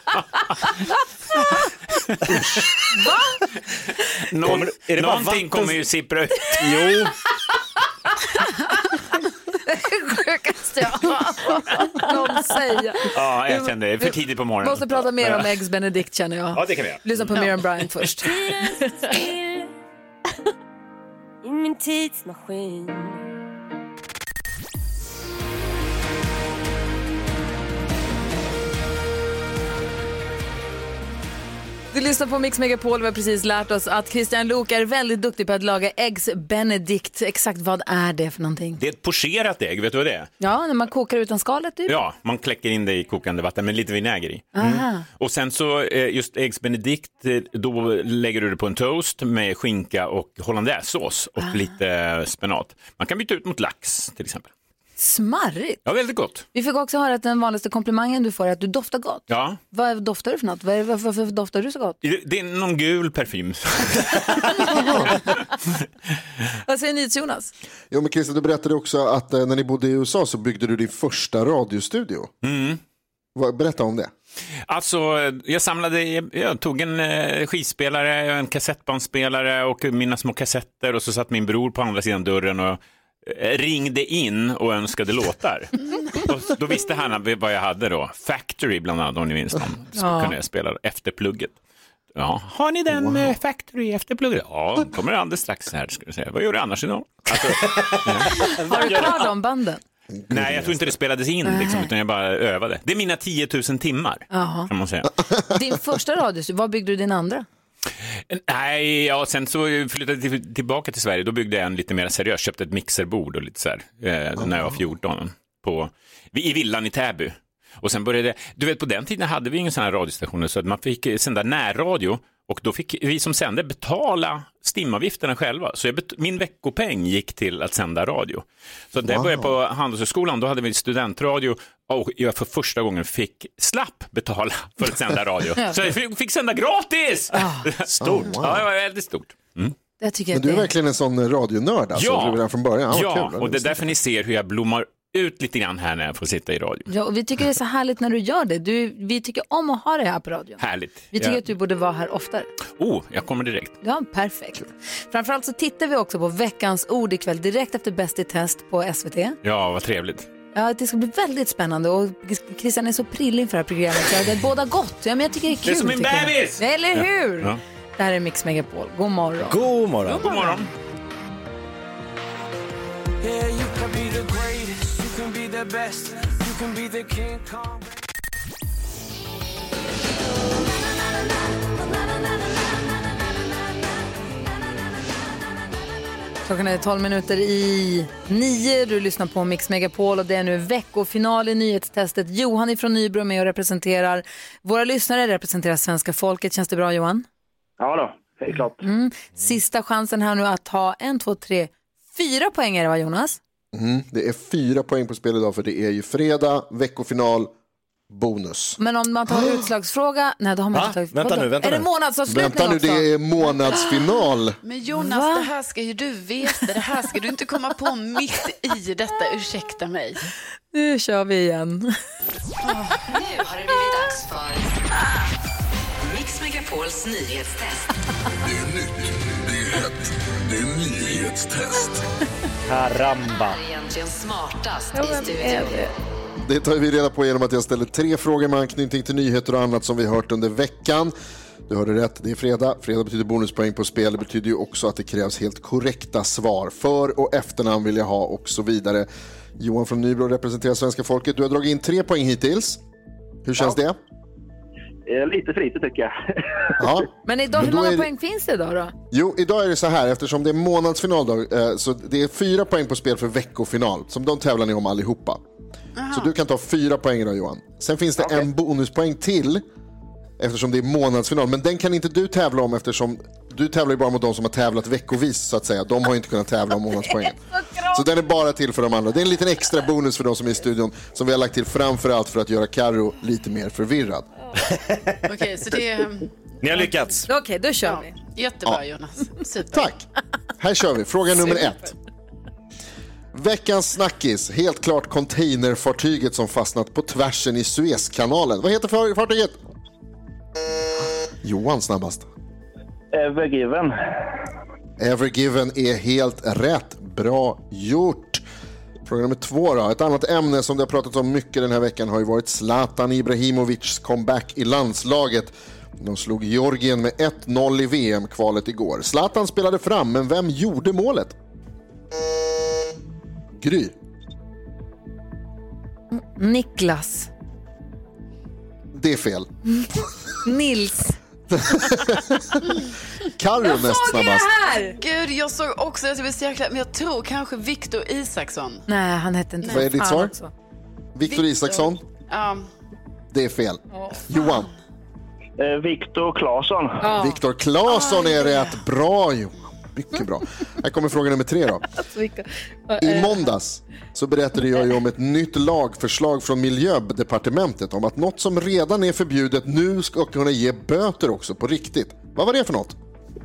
Va? Någon, är det bara någonting vatten? kommer ju sippra ut. Jo. Sjukaste jag någon säga. Ja, jag kände det. För tidigt på morgonen. Måste prata mer om Eggs Benedict känner jag. Ja, det kan vi göra. Lyssna på Miriam Bryant först. I min tidsmaskin. Du lyssnar på Mix Megapol. Vi har precis lärt oss att Christian Luuk är väldigt duktig på att laga Eggs Benedict. Exakt vad är det för någonting? Det är ett pocherat ägg, vet du vad det är? Ja, när man kokar utan skalet typ. Ja, man kläcker in det i kokande vatten med lite vinäger i. Aha. Och sen så just Eggs Benedict, då lägger du det på en toast med skinka och hollandaisesås och Ah. lite spenat. Man kan byta ut mot lax till exempel. Smarrigt. Ja, väldigt gott. Vi fick också höra att den vanligaste komplimangen du får är att du doftar gott. Ja. Vad doftar du för något? Varför, varför doftar du så gott? Det, det är någon gul parfym. Vad säger ni, Jonas? Jo, men Christian, du berättade också att eh, när ni bodde i U S A så byggde du din första radiostudio. Mm. Vad- Berätta om det. Alltså, jag samlade, jag tog en eh, skivspelare, en kassettbandspelare och mina små kassetter och så satt min bror på andra sidan dörren och eh, ringde in och önskade låtar. Och då visste han vad jag hade då. Factory bland annat, om ni minns dem. Så Ja. kunde jag spela efter plugget. Ja, har ni den wow. Factory efter plugget? Ja, kommer alldeles strax här, ska vi säga. Vad gör du annars idag? Alltså, Har du kvar de banden? nej, jag tror inte det spelades in liksom, utan jag bara övade. Det är mina tio tusen timmar, Jaha. kan man säga. Din första radiostudio, vad byggde du din andra? Nej, ja, sen så flyttade jag till, tillbaka till Sverige. Då byggde jag en lite mer seriös, köpte ett mixerbord och lite så här, eh, när jag var fjorton på, i villan i Täby. Och sen började, du vet på den tiden hade vi ingen sån här radiostationer så att man fick sända närradio och då fick vi som sände betala stimavgifterna själva. Så jag bet- min veckopeng gick till att sända radio. Så när jag började på Handelshögskolan, då hade vi studentradio och jag för första gången fick slapp betala för att sända radio. Så jag fick, fick sända gratis! Stort. Oh, wow. Ja, det var väldigt stort. Mm. Jag tycker Men att du är det... verkligen en sån radionörd alltså, Ja. redan från början. Ja, Ja, kul. och det är därför ni ser hur jag blommar ut lite grann här när jag får sitta i radio. Ja, och vi tycker det är så härligt när du gör det. Du, vi tycker om att ha det här på radion. Härligt. Vi tycker Ja. att du borde vara här oftare. Oh, jag kommer direkt. Ja, perfekt. Framförallt så tittar vi också på veckans ord ikväll direkt efter Bäst i test på S V T. Ja, vad trevligt. Ja, det ska bli väldigt spännande och Christian är så prillig inför det här programmet. Så det är båda gott. Ja, men jag tycker det är kul. Det är som en tycker jag. bebis! Eller hur? Ja. Ja. Det här är Mix Megapol. God morgon. God morgon. God morgon. Yeah, you can be the greatest, you can be the best, you can be the King Kong. Klockan är tolv minuter i nio. Du lyssnar på Mix Megapol och det är nu veckofinal i nyhetstestet. Johan ifrån Nybro är med och representerar våra lyssnare, representerar svenska folket. Känns det bra, Johan? Ja då, det är klart. Mm. Sista chansen här nu att ta en, två, tre, fyra poäng är det, va, Jonas? Mm, det är fyra poäng på spel idag för det är ju fredag, veckofinal, bonus. Men om man tar utslagsfråga, nej då har man Va? inte tagit. Vänta nu, vänta Är det nu. månadsavslutning Vänta nu, också? det är månadsfinal. Men Jonas, Va? det här ska ju du veta. Det här ska du inte komma på mitt i detta. Ursäkta mig. Nu kör vi igen. Nu har det blivit dags för Mix Megapols nyhetstest. Det är nytt, det är hett, det är nyhetstest. Karamba. Är egentligen smartast Ja, i men studion. är det? Det tar vi reda på genom att jag ställer tre frågor med anknytning till nyheter och annat som vi hört under veckan. Du hörde rätt, det är fredag. Fredag betyder bonuspoäng på spel. Det betyder ju också att det krävs helt korrekta svar. För- och efternamn vill jag ha och så vidare. Johan från Nybro representerar svenska folket. Du har dragit in tre poäng hittills. Hur känns ja. det? Lite för lite tycker jag. Ja. Men idag, Men hur många är... poäng finns det idag då? Jo, idag är det så här, eftersom det är månadsfinal då, så det är fyra poäng på spel för veckofinal. Som de tävlar ni om allihopa. Aha. Så du kan ta fyra poäng idag, Johan. Sen finns det okay. en bonuspoäng till eftersom det är månadsfinal. Men den kan inte du tävla om eftersom du tävlar ju bara mot de som har tävlat veckovis så att säga. De har ju inte kunnat tävla om månadspoängen. Så den är bara till för de andra. Det är en liten extra bonus för de som är i studion som vi har lagt till framförallt för att göra Karo lite mer förvirrad. Okej, okay, så det är... Ni har lyckats. Okej, okay, då kör ja. vi. Jättebra, ja. Jonas. Super. Tack. Här kör vi. Fråga nummer ett. Veckans snackis. Helt klart containerfartyget som fastnat på tvärsen i Suezkanalen. Vad heter fartyget? Johan snabbast. Evergiven. Evergiven är helt rätt. Bra gjort. Fråga nummer två då. Ett annat ämne som det har pratat om mycket den här veckan har ju varit Zlatan Ibrahimovics comeback i landslaget. De slog Georgien med ett noll i V M-kvalet igår. Zlatan spelade fram, men vem gjorde målet? Gry. Niklas. Det är fel. Nils. Karo näst snabbast. Gud, jag såg också att jag blev så jäkla, men jag tror kanske Victor Isaksson. Nej, han hette inte. Vad är ditt svar? Victor Isaksson? Ja. Det är fel. Oh, Johan. Eh, Victor Claesson. Oh. Victor Claesson är rätt. Bra, Johan. Mycket bra. Här kommer fråga nummer tre då. I måndags så berättade jag ju om ett nytt lagförslag från Miljödepartementet om att något som redan är förbjudet nu ska kunna ge böter också på riktigt. Vad var det för något?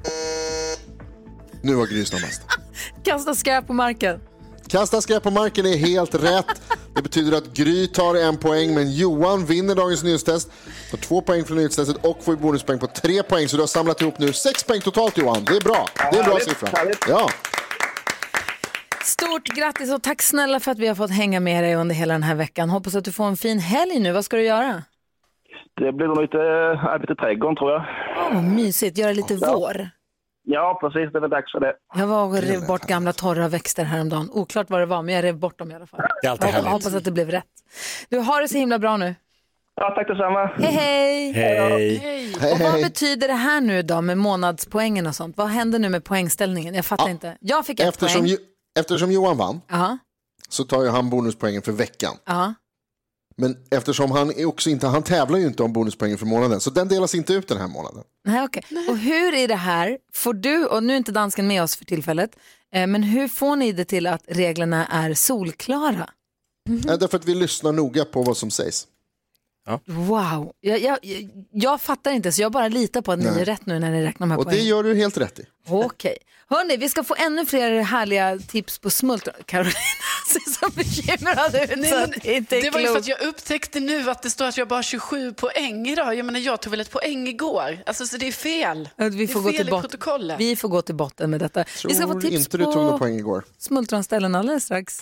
Nu var Gry snabbast. Kasta skräp på marken. Kasta skräp på marken är helt rätt. Det betyder att Gry tar en poäng, men Johan vinner dagens nyhetstest. Får två poäng från nyhetstestet och får bonuspoäng på tre poäng. Så du har samlat ihop nu sex poäng totalt, Johan. Det är bra. Det är en bra siffra. Ja. Stort grattis och tack snälla för att vi har fått hänga med dig under hela den här veckan. Hoppas att du får en fin helg nu. Vad ska du göra? Det blir nog lite arbete i trädgården, tror jag. Åh, oh, mysigt. Göra lite ja. vår. Ja, precis. Det är väl dags för det. Jag var och rev bort gamla torra växter häromdagen. Oklart vad det var, men jag rev bort dem i alla fall. Det är alltid jag hoppas att det blev rätt. Du har det så himla bra nu. Ja, tack detsamma. Hej, hej. Hej. Hej. Och vad betyder det här nu då med månadspoängen och sånt? Vad händer nu med poängställningen? Jag fattar ja. inte. Jag fick ett eftersom poäng. Ju, eftersom Johan vann uh-huh. så tar ju han bonuspoängen för veckan. Uh-huh. Men eftersom han är också inte, han tävlar ju inte om bonuspoängen för månaden. Så den delas inte ut den här månaden. Nej, okej. Okay. Och hur är det här? Får du, och nu är inte dansken med oss för tillfället, eh, men hur får ni det till att reglerna är solklara? Mm-hmm. Ja, därför att vi lyssnar noga på vad som sägs. Ja. Wow, jag, jag, jag, jag fattar inte så jag bara litar på att ni Nej. är rätt nu när ni räknar de här Och poängen. det gör du helt rätt i. Okej. Okay. Hörrni, vi ska få ännu fler härliga tips på smultron. Carolina ser så bekymrad ut. Nej, så men, det inte är det var ju klokt. för att jag upptäckte nu att det står att jag bara har tjugosju poäng idag. Jag menar, jag tog väl ett poäng igår. Alltså, så det är fel. Vi får, det är gå fel till bot- i protokollet. vi får gå till botten med detta. Tror vi ska få tips inte du tog några poäng igår. Smultronställen alldeles strax.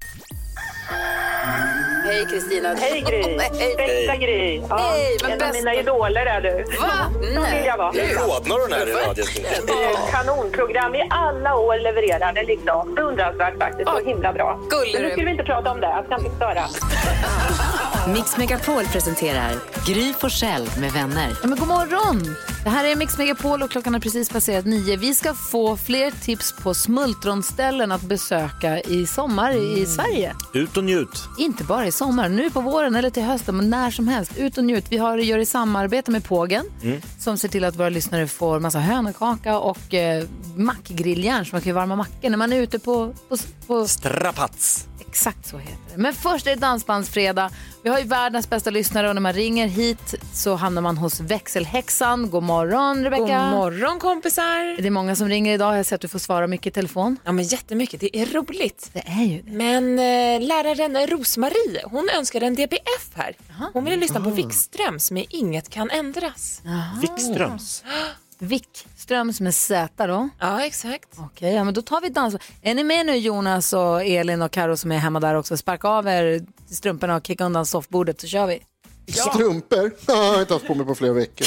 Hej Kristina. Hej Gry. Bästa Gry. Ja, Hej, en bästa. av mina idoler är du. Va? Så vill jag vara. Hur rodnar hon här i radion? Kanonprogram i alla år levererade liksom. Beundransvärt faktiskt. Så himla bra. Gullig. Men nu ska vi inte prata om det. Jag ska inte störa. Mix Megapol presenterar Gry Forssell med vänner. Ja, men god morgon! Det här är Mix Megapol och klockan har precis passerat nio. Vi ska få fler tips på smultronställen att besöka i sommar mm. i Sverige. Ut och njut. Inte bara i sommar, nu på våren eller till hösten, men när som helst. Ut och njut. Vi har gör i samarbete med Pågen mm. som ser till att våra lyssnare får massa hönakaka och eh, mackgrilljärn så man kan varma mackor när man är ute på... på, på... Strapats. Exakt så heter det. Men först är det Dansbandsfredag. Vi har ju världens bästa lyssnare och när man ringer hit så hamnar man hos växelhäxan. God morgon, Rebecca. God morgon, kompisar. Det är många som ringer idag. Jag har sett att du får svara mycket i telefon. Ja, men jättemycket. Det är roligt. Det är ju det. Men eh, läraren Rosmarie, hon önskar en D B F här. Hon vill lyssna på Wikströms med Inget kan ändras. Aha. Wikströms. Wikströms med Z då? Ja, exakt. Okej, ja, men då tar vi dans. Är ni med nu, Jonas och Elin och Karo som är hemma där också? Sparka av er strumporna och kicka undan soffbordet så kör vi. Ja. Strumpor? Ja, jag har inte haft på mig på flera veckor.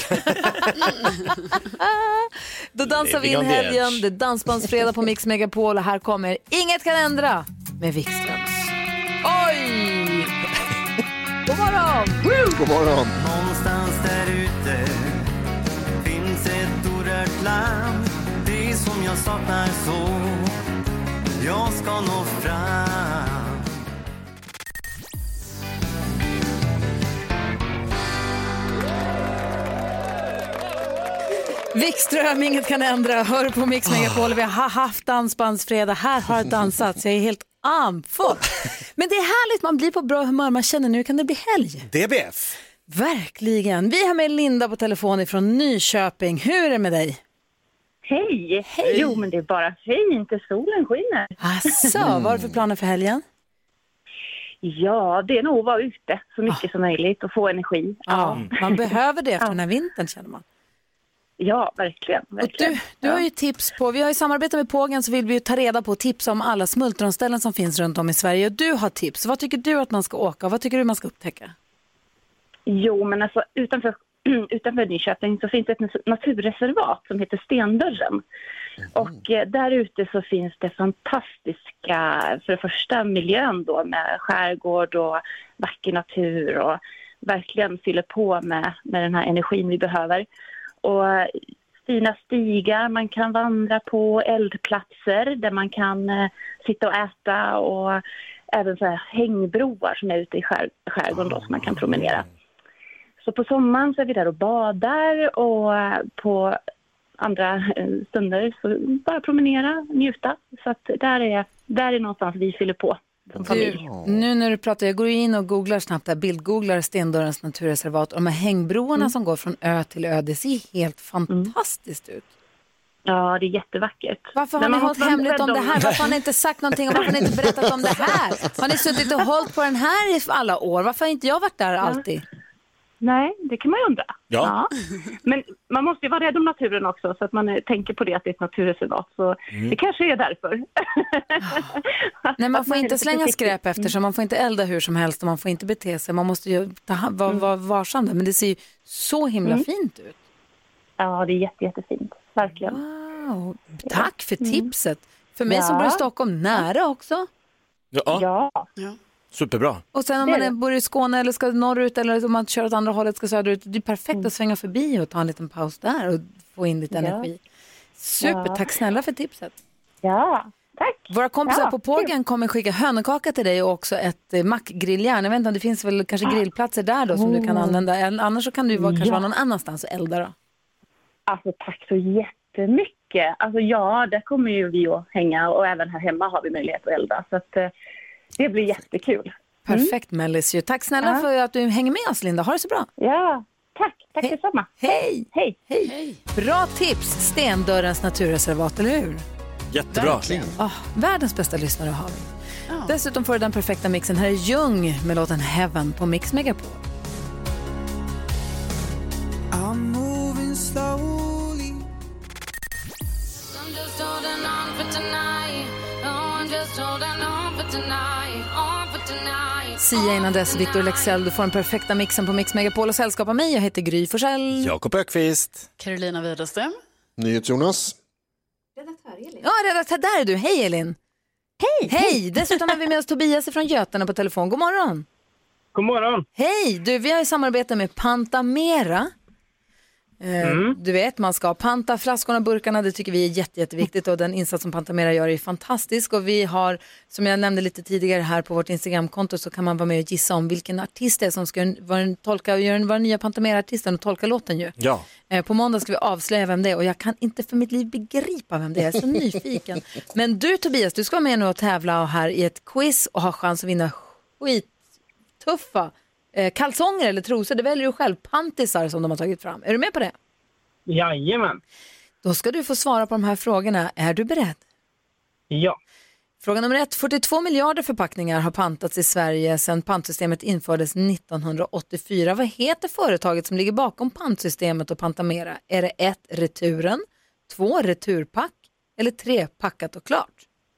Då dansar vi in helgen. Det är Dansbandsfredag på Mix Megapol och här kommer Inget kan ändra med Wikströms. Oj! God morgon! Woo! God morgon! Någonstans där ute finns ett orört land. Det som jag saknar så jag ska nå fram. Wikström, Inget kan ändra. Hör på Mix Megapol. Vi har haft Dansbandsfredag. Här har det dansats. Jag är helt andfådd. Men det är härligt. Man blir på bra humör. Man känner nu kan det bli helg. D B F. Verkligen. Vi har med Linda på telefon från Nyköping. Hur är det med dig? Hej. Hej. Jo, men det är bara fint. Solen skiner. Asså, vad har du för planer för helgen? Ja, det är nog att vara ute så mycket ah. som möjligt och få energi. Ja, ja. Man behöver det efter den här vintern, känner man. Ja, verkligen. verkligen. Och du, du har ju tips på, vi har ju samarbete med Pågen så vill vi ju ta reda på tips om alla smultronställen som finns runt om i Sverige. Och du har tips. Vad tycker du att man ska åka? Vad tycker du man ska upptäcka? Jo, men alltså utanför, utanför Nyköping så finns det ett naturreservat som heter Stendörren. Mm. Och eh, där ute så finns det fantastiska, för det första miljön då med skärgård och vacker natur och verkligen fyller på med, med den här energin vi behöver. Och fina stigar man kan vandra på, eldplatser där man kan eh, sitta och äta och även så här hängbroar som är ute i skär, skärgården då som man kan promenera. Så på sommaren så är vi där och badar och på andra stunder så bara promenera, njuta. Så att där är, där är någonstans vi fyller på. Du, nu när du pratar, jag går in och googlar snabbt där, bildgooglar Stendörrens naturreservat och de här hängbroarna mm. som går från ö till ö, det ser helt fantastiskt mm. ut. Ja, det är jättevackert. Varför har Men ni hållit hemligt om det här? Varför har ni inte sagt någonting och varför har ni inte berättat om det här? Har ni suttit och hållit på den här i alla år? Varför har inte jag varit där alltid? Nej, det kan man ju undra. Ja. Ja. Men man måste ju vara rädd om naturen också så att man tänker på det att det är ett naturreservat. Så mm. det kanske är därför. Nej, man får inte slänga skräp efter sig. Man får inte elda hur som helst och man får inte bete sig. Man måste ju ta, vara, mm. vara varsam där. Men det ser ju så himla mm. fint ut. Ja, det är jätte, jättefint. Verkligen. Wow. Tack för tipset. För mig ja. som bor i Stockholm, nära också. Ja. Ja. ja. Superbra. Och sen om man är, bor i Skåne eller ska norrut eller om man kör åt andra hållet ska söderut, det är perfekt mm. att svänga förbi och ta en liten paus där och få in lite ja. energi. Super, ja. Tack snälla för tipset. Ja, tack. Våra kompisar ja. på Pågen kommer skicka hönökaka till dig och också ett eh, mackgrilljärn. Jag vet inte om det finns väl kanske grillplatser där då som mm. du kan använda. Annars så kan du vara, kanske ja. vara någon annanstans och elda då. Alltså tack så jättemycket. Alltså ja, där kommer ju vi att hänga och även här hemma har vi möjlighet att elda. Så att det blir jättekul. Perfekt, mm. Mellis. Tack snälla ja. för att du hänger med oss, Linda. Ha det så bra. Ja, tack. Tack He- detsamma. Hej. Hej. Hej. Hej. Bra tips, Stendörrens naturreservat, eller hur? Jättebra. Oh, världens bästa lyssnare har vi. Ja. Dessutom får du den perfekta mixen. Här är Jung med låten Heaven på Mix Megapol. I'm moving slowly. I'm just holding on for tonight. Oh, I'm just holding on for tonight. On for tonight. Sia innan dess, Victor Lexell. Du får den perfekta mixen på Mix Megapol och sällskap av mig. Jag heter Gry Forssell. Jakob Ökvist. Carolina Widerström. NyhetsJonas. Redaktör Elin. Ja, redaktör, där är du. Hej Elin. Hej. Hej. Dessutom har vi med oss Tobias från Götarna på telefon. God morgon. God morgon. Hej. Du, vi har ju samarbete med Pantamera. Mm. Du vet, man ska panta flaskorna och burkarna, det tycker vi är jätte, jätteviktigt och den insats som Pantamera gör är fantastisk och vi har, som jag nämnde lite tidigare här på vårt Instagramkonto så kan man vara med och gissa om vilken artist det är som ska vara, tolka, göra vara den nya Pantamera-artisten och tolka låten ju. Ja. På måndag ska vi avslöja vem det är och jag kan inte för mitt liv begripa vem det är, jag är så nyfiken. Men du Tobias, du ska vara med nu och tävla här i ett quiz och ha chans att vinna skittuffa eh, kalsonger eller trosor, det väljer du själv, pantisar som de har tagit fram. Är du med på det? Jajamän. Då ska du få svara på de här frågorna. Är du beredd? Ja. Fråga nummer ett. fyrtiotvå miljarder förpackningar har pantats i Sverige sedan pantsystemet infördes nittonhundraåttiofyra. Vad heter företaget som ligger bakom pantsystemet och Pantamera? Är det ett Returen, två Returpack eller tre Packat och klart?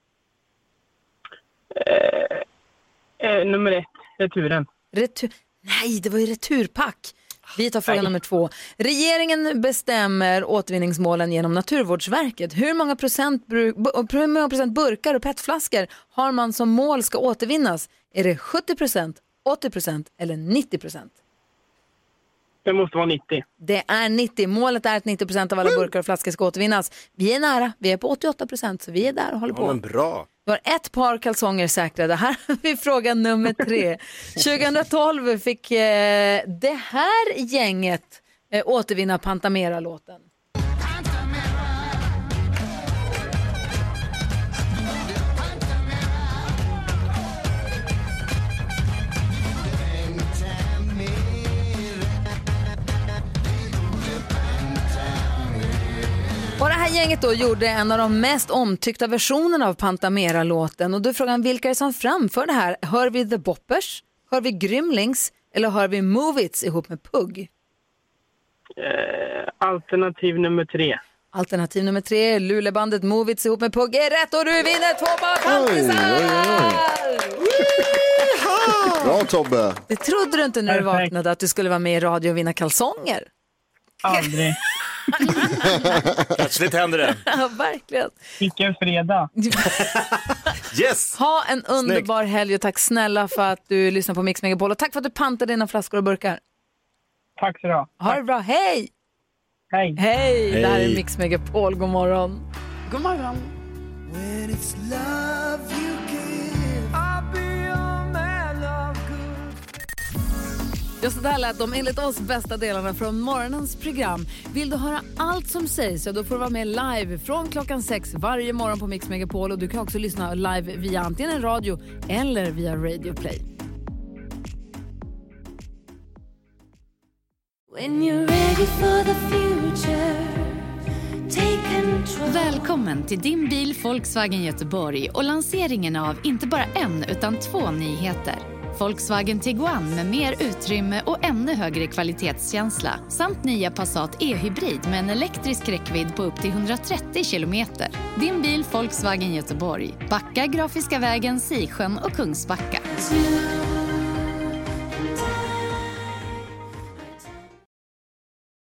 Eh, eh, nummer ett, Returen. Retur... Nej, det var ju Returpack. Vi tar fråga Nej. nummer två. Regeringen bestämmer återvinningsmålen genom Naturvårdsverket. Hur många procent, bur- hur många procent burkar och petflaskor har man som mål ska återvinnas? Är det sjuttio procent, åttio procent eller nittio procent? Det måste vara nittio. Det är nittio. Målet är att nittio procent av alla burkar och flaskor ska återvinnas. Vi är nära. Vi är på åttioåtta procent så vi är där och håller på. Ja, men bra. Vi har ett par kalsonger säkrade. Här har vi fråga nummer tre. tjugohundratolv fick eh, det här gänget eh, återvinna Pantamera-låten. Och det här gänget då gjorde en av de mest omtyckta versionerna av Pantamera-låten. Och då är frågan, vilka är det som framför det här? Hör vi The Boppers? Hör vi Grymlings? Eller hör vi Move It ihop med Pugg? Eh, alternativ nummer tre. Alternativ nummer tre, Lulebandet Move It ihop med Pugg är rätt och du vinner två par pantisar! Bra Tobbe! Det trodde du inte när du vaknade att du skulle vara med i radio och vinna kalsonger. Aldrig. Plötsligt händer det. Ja, verkligen. Vilken fredag. Yes! Ha en underbar Snyggt. helg och tack snälla för att du lyssnar på Mix Megapol och tack för att du pantade dina flaskor och burkar. Tack så bra. Ha det bra, hej! Hej! Hej! Hej. Det här är Mix Megapol, god morgon. God morgon. When it's love you give, I'll be your man of good. Just det här lät de enligt oss bästa delarna från morgonens program. Vill du höra allt som sägs så då får du vara med live från klockan sex varje morgon på Mix Megapol. Och du kan också lyssna live via antingen radio eller via Radio Play. When you're ready for the future, take control. Välkommen till din bil Volkswagen Göteborg och lanseringen av inte bara en utan två nyheter. Volkswagen Tiguan med mer utrymme och ännu högre kvalitetskänsla samt nya Passat e-hybrid med en elektrisk räckvidd på upp till hundratrettio kilometer. Din bil Volkswagen Göteborg. Backa, Grafiska vägen, Sisjön och Kungsbacka.